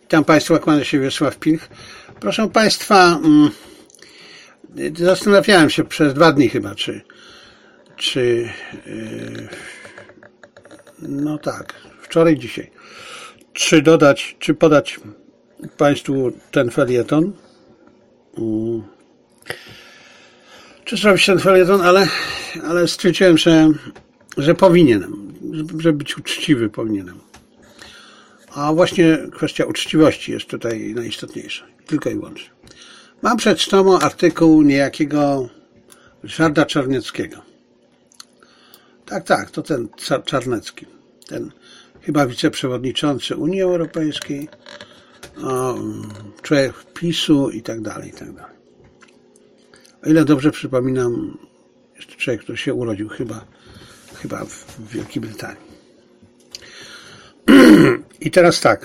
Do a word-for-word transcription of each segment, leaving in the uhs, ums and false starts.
Witam Państwa, kłania się Wiesław Pilch. Proszę Państwa, zastanawiałem się przez dwa dni chyba, czy, czy no tak, wczoraj, dzisiaj, czy dodać, czy podać Państwu ten felieton, czy zrobić ten felieton, ale, ale stwierdziłem, że, że powinienem, żeby być uczciwy, powinienem. A właśnie kwestia uczciwości jest tutaj najistotniejsza. Tylko i wyłącznie. Mam przed sobą artykuł niejakiego Ryszarda Czarneckiego. Tak, tak, to ten Czarnecki. Ten chyba wiceprzewodniczący Unii Europejskiej, o, człowiek PiSu i tak dalej, i tak dalej. O ile dobrze przypominam, jest to człowiek, który się urodził chyba, chyba w Wielkiej Brytanii. I teraz tak,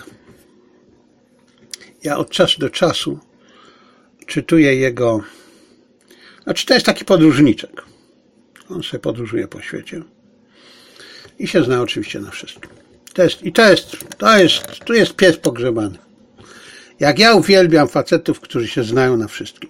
ja od czasu do czasu czytuję jego, znaczy to jest taki podróżniczek, on sobie podróżuje po świecie i się zna oczywiście na wszystkim. To jest, I to jest, to jest, tu jest pies pogrzebany. Jak ja uwielbiam facetów, którzy się znają na wszystkim.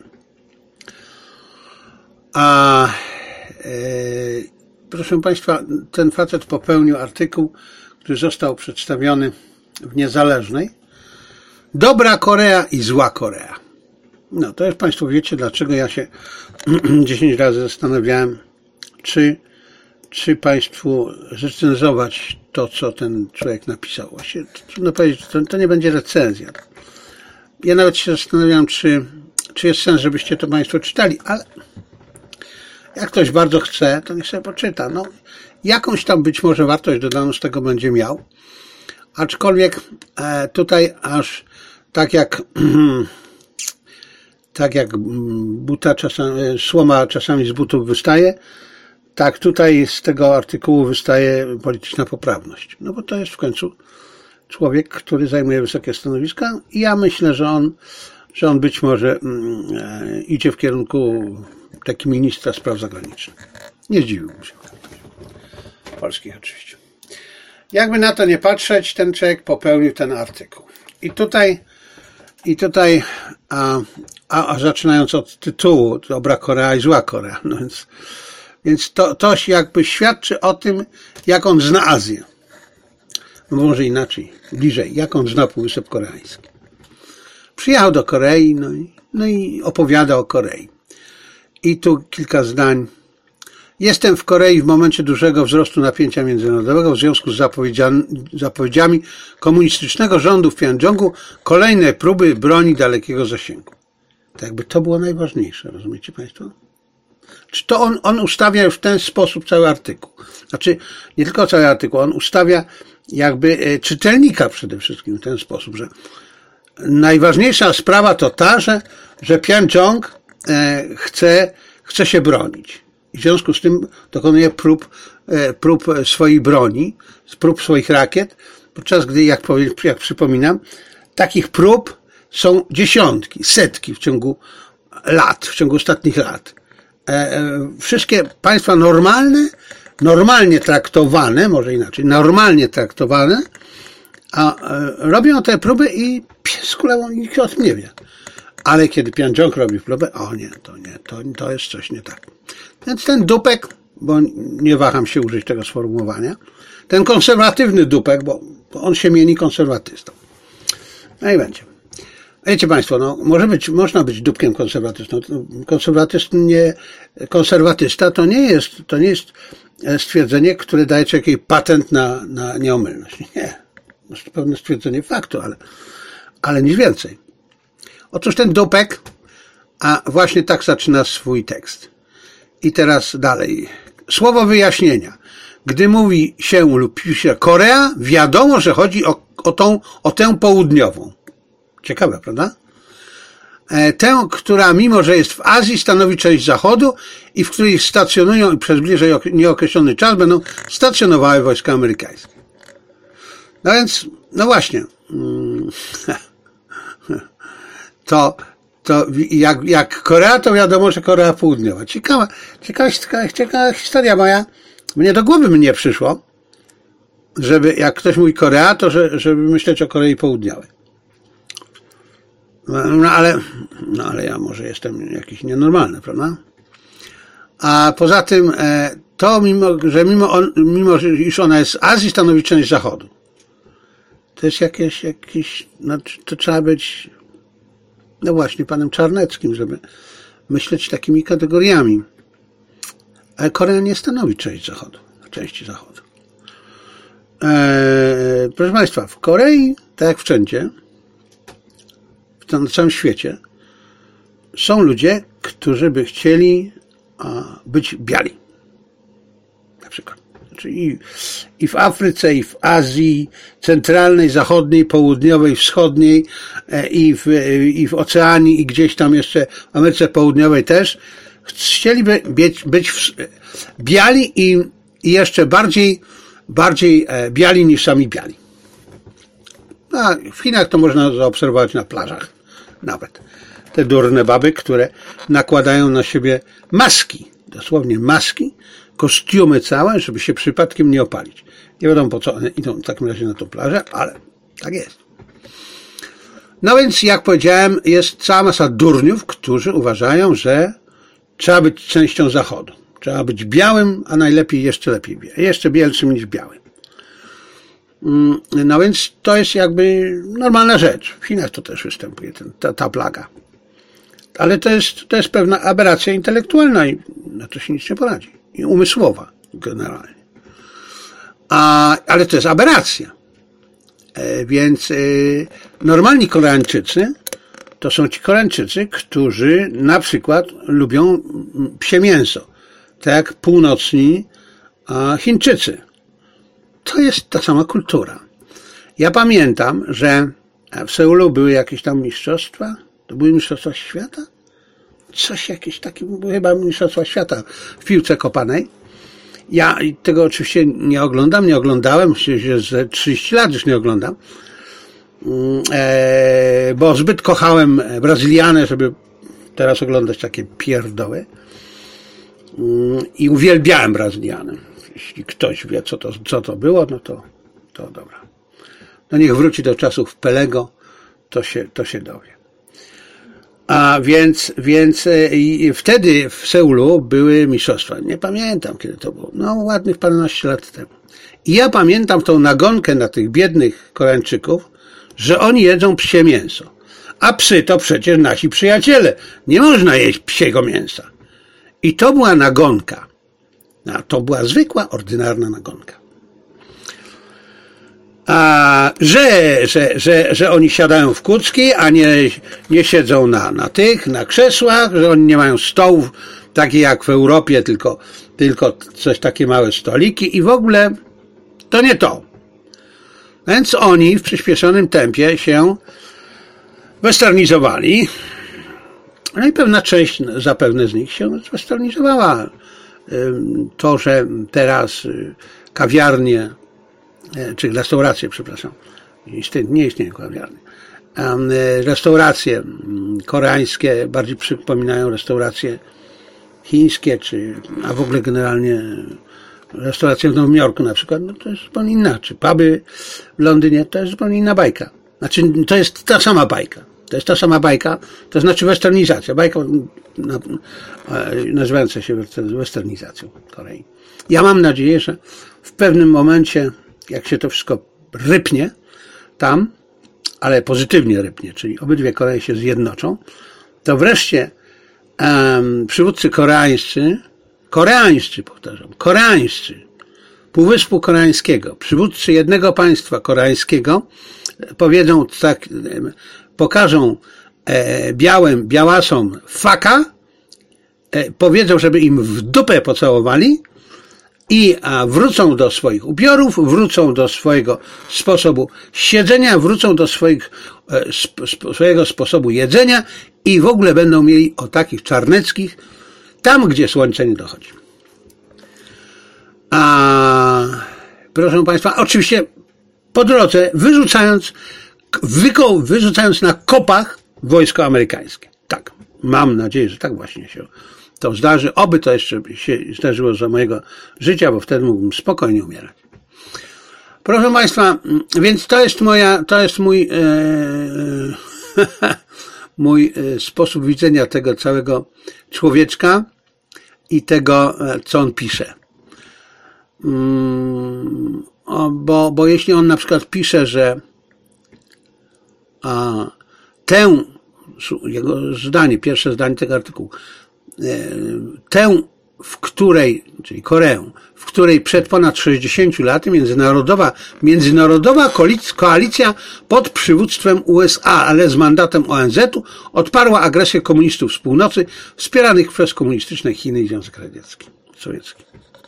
A e, proszę Państwa, ten facet popełnił artykuł, który został przedstawiony w Niezależnej. Dobra Korea i zła Korea. No to już Państwo wiecie, dlaczego ja się dziesięć razy zastanawiałem, czy, czy Państwu recenzować to, co ten człowiek napisał. Właśnie trudno powiedzieć, to, to nie będzie recenzja. Ja nawet się zastanawiałem, czy, czy jest sens, żebyście to Państwo czytali, ale jak ktoś bardzo chce, to niech sobie poczyta. No, jakąś tam być może wartość dodaną z tego będzie miał. Aczkolwiek e, tutaj aż tak jak tak jak buta czasami, słoma czasami z butów wystaje, tak tutaj z tego artykułu wystaje polityczna poprawność. No bo to jest w końcu człowiek, który zajmuje wysokie stanowiska i ja myślę, że on, że on być może e, idzie w kierunku taki ministra spraw zagranicznych. Nie zdziwiłbym się. Polskich oczywiście. Jakby na to nie patrzeć, ten człowiek popełnił ten artykuł. I tutaj, i tutaj a, a, a zaczynając od tytułu, dobra Korea i zła Korea, no więc, więc to, to jakby świadczy o tym, jak on zna Azję. No może inaczej, bliżej, jak on zna Półwysep Koreański. Przyjechał do Korei, no i, no i opowiada o Korei. I tu kilka zdań. Jestem w Korei w momencie dużego wzrostu napięcia międzynarodowego w związku z zapowiedziami, zapowiedziami komunistycznego rządu w Pjongjangu kolejne próby broni dalekiego zasięgu. Tak jakby to było najważniejsze, rozumiecie Państwo? Czy to on, on ustawia już w ten sposób cały artykuł? Znaczy, nie tylko cały artykuł, on ustawia jakby czytelnika przede wszystkim w ten sposób, że najważniejsza sprawa to ta, że, że Pjongjang chce, chce się bronić. I w związku z tym dokonuje prób, prób swojej broni, prób swoich rakiet, podczas gdy, jak, powiem, jak przypominam, takich prób są dziesiątki, setki w ciągu lat, w ciągu ostatnich lat. Wszystkie państwa normalne, normalnie traktowane, może inaczej, normalnie traktowane, a robią te próby i pies kulewą nikt o tym nie wie. Ale kiedy Pjongjang robi próbę, o nie, to nie, to, to jest coś nie tak. Więc ten dupek, bo nie waham się użyć tego sformułowania, ten konserwatywny dupek, bo on się mieni konserwatystą. No i będzie. Wiecie Państwo, no, może być, można być dupkiem konserwatystą. Konserwatystnie, konserwatysta to nie jest, to nie jest stwierdzenie, które daje ci jakiś patent na, na nieomylność. Nie. To jest pewne stwierdzenie faktu, ale, ale nic więcej. Otóż ten dupek, a właśnie tak zaczyna swój tekst. I teraz dalej. Słowo wyjaśnienia. Gdy mówi się lub pisze Korea, wiadomo, że chodzi o, o, tą, o tę południową. Ciekawe, prawda? Tę, która mimo, że jest w Azji, stanowi część Zachodu i w której stacjonują i przez bliżej nieokreślony czas będą stacjonowały wojska amerykańskie. No więc, no właśnie. To, to jak, jak Korea, to wiadomo, że Korea Południowa. Ciekawa, ciekawa, ciekawa, ciekawa historia moja. Mnie do głowy mnie przyszło, żeby jak ktoś mówi Korea, to że, żeby myśleć o Korei Południowej. No ale, no ale ja może jestem jakiś nienormalny, prawda? A poza tym to mimo, że mimo, on, mimo iż ona jest z Azji, stanowi część Zachodu. To jest jakieś, jakieś, no to trzeba być, no właśnie, panem Czarneckim, żeby myśleć takimi kategoriami. Ale Korea nie stanowi część Zachodu, części Zachodu. Eee, proszę Państwa, w Korei, tak jak wszędzie, na całym świecie, są ludzie, którzy by chcieli a, być biali. Na przykład. Znaczy i, i w Afryce, i w Azji centralnej, zachodniej, południowej, wschodniej, e, i, w, i w Oceanii, i gdzieś tam jeszcze w Ameryce Południowej też, chcieliby być, być w, biali i, i jeszcze bardziej, bardziej e, biali niż sami biali. A w Chinach to można zaobserwować na plażach nawet. Te durne baby, które nakładają na siebie maski, dosłownie maski, kostiumy całe, żeby się przypadkiem nie opalić. Nie wiadomo po co one idą w takim razie na tą plażę, ale tak jest. No więc, jak powiedziałem, jest cała masa durniów, którzy uważają, że trzeba być częścią Zachodu. Trzeba być białym, a najlepiej jeszcze lepiej, jeszcze bielszym niż białym. No więc to jest jakby normalna rzecz. W Chinach to też występuje, ten, ta, ta plaga. Ale to jest, to jest pewna aberracja intelektualna i na to się nic nie poradzi. I umysłowa generalnie. A, ale to jest aberracja. E, więc e, normalni Koreańczycy to są ci Koreańczycy, którzy na przykład lubią psie mięso. Tak jak północni a, Chińczycy. To jest ta sama kultura. Ja pamiętam, że w Seulu były jakieś tam mistrzostwa. To były mistrzostwa świata? Coś jakieś takie, były chyba mistrzostwa świata w piłce kopanej. Ja tego oczywiście nie oglądam, nie oglądałem, myślę, że ze trzydzieści lat już nie oglądam, bo zbyt kochałem Brazylianę, żeby teraz oglądać takie pierdoły. I uwielbiałem Brazylianę. Jeśli ktoś wie, co to, co to było, no to, to dobra. No niech wróci do czasów Pelego, to się, to się dowie. A więc, więc i wtedy w Seulu były mistrzostwa. Nie pamiętam, kiedy to było. No, ładnych paręnaście lat temu. I ja pamiętam tą nagonkę na tych biednych Koreańczyków, że oni jedzą psie mięso. A psy to przecież nasi przyjaciele. Nie można jeść psiego mięsa. I to była nagonka. A to była zwykła, ordynarna nagonka. A że, że, że, że oni siadają w kucki, a nie, nie siedzą na, na tych, na krzesłach, że oni nie mają stołów, takie jak w Europie, tylko, tylko coś takie małe stoliki i w ogóle to nie to. Więc oni w przyspieszonym tempie się westernizowali. No i pewna część zapewne z nich się westernizowała. To, że teraz kawiarnie, czy restauracje, przepraszam, nie istnieją kawiarnie, restauracje koreańskie bardziej przypominają restauracje chińskie, czy, a w ogóle generalnie restauracje w Nowym Jorku na przykład, no to jest zupełnie inna, czy puby w Londynie, to jest zupełnie inna bajka. Znaczy, to jest ta sama bajka. To jest ta sama bajka, to znaczy westernizacja. Bajka nazywająca się westernizacją Korei. Ja mam nadzieję, że w pewnym momencie, jak się to wszystko rypnie tam, ale pozytywnie rypnie, czyli obydwie Koreje się zjednoczą, to wreszcie um, przywódcy koreańscy, koreańscy powtarzam, koreańscy, Półwyspu Koreańskiego, przywódcy jednego państwa koreańskiego powiedzą tak, pokażą e, białym białasom faka, e, powiedzą, żeby im w dupę pocałowali i a, wrócą do swoich ubiorów, wrócą do swojego sposobu siedzenia, wrócą do swoich, e, sp, sp, swojego sposobu jedzenia i w ogóle będą mieli o takich czarneckich tam, gdzie słońce nie dochodzi. A, proszę Państwa, oczywiście po drodze wyrzucając Wyko, wyrzucając na kopach wojsko amerykańskie. Tak, mam nadzieję, że tak właśnie się to zdarzy. Oby to jeszcze się zdarzyło za mojego życia, bo wtedy mógłbym spokojnie umierać. Proszę Państwa, więc to jest moja, to jest mój e, mój sposób widzenia tego całego człowieczka i tego, co on pisze. Bo, bo jeśli on na przykład pisze, że a, tę, jego zdanie, pierwsze zdanie tego artykułu, tę, w której, czyli Koreę, w której przed ponad sześćdziesięciu laty międzynarodowa, międzynarodowa koalicja pod przywództwem U S A, ale z mandatem O N Z u odparła agresję komunistów z północy, wspieranych przez komunistyczne Chiny i Związek Radziecki, Sowiecki.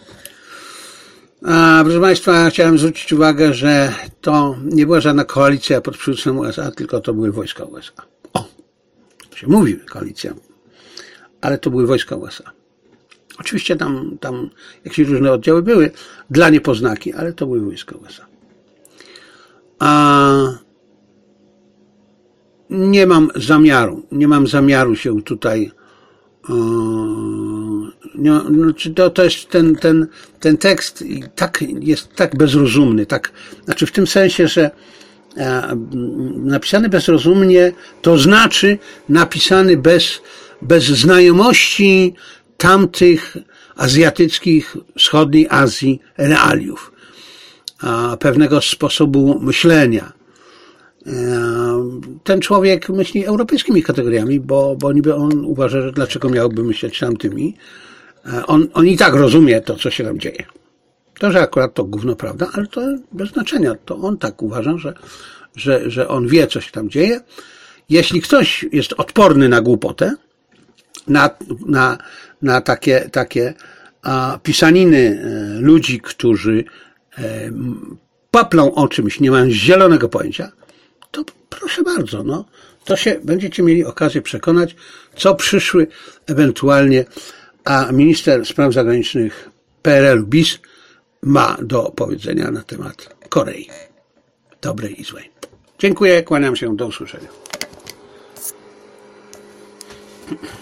A, proszę Państwa, chciałem zwrócić uwagę, że to nie była żadna koalicja pod przywództwem U S A, tylko to były wojska U S A. O, to się mówi koalicja, ale to były wojska U S A. Oczywiście tam, tam jakieś różne oddziały były dla niepoznaki, ale to były wojska U S A. A nie mam zamiaru, nie mam zamiaru się tutaj Nie, znaczy to, to jest ten, ten, ten tekst tak, jest tak bezrozumny, tak, znaczy w tym sensie, że e, napisany bezrozumnie to znaczy napisany bez, bez znajomości tamtych azjatyckich, wschodniej Azji realiów, a, pewnego sposobu myślenia. E, ten człowiek myśli europejskimi kategoriami, bo, bo niby on uważa, że dlaczego miałby myśleć tamtymi. On, on i tak rozumie to, co się tam dzieje. To, że akurat to gówno prawda, ale to bez znaczenia. To on tak uważa, że, że, że on wie, co się tam dzieje. Jeśli ktoś jest odporny na głupotę, na, na, na takie, takie a, pisaniny e, ludzi, którzy e, paplą o czymś, nie mają zielonego pojęcia, to proszę bardzo, no, to się będziecie mieli okazję przekonać, co przyszły ewentualnie a minister spraw zagranicznych P R L u bis ma do powiedzenia na temat Korei. Dobrej i złej. Dziękuję, kłaniam się, do usłyszenia.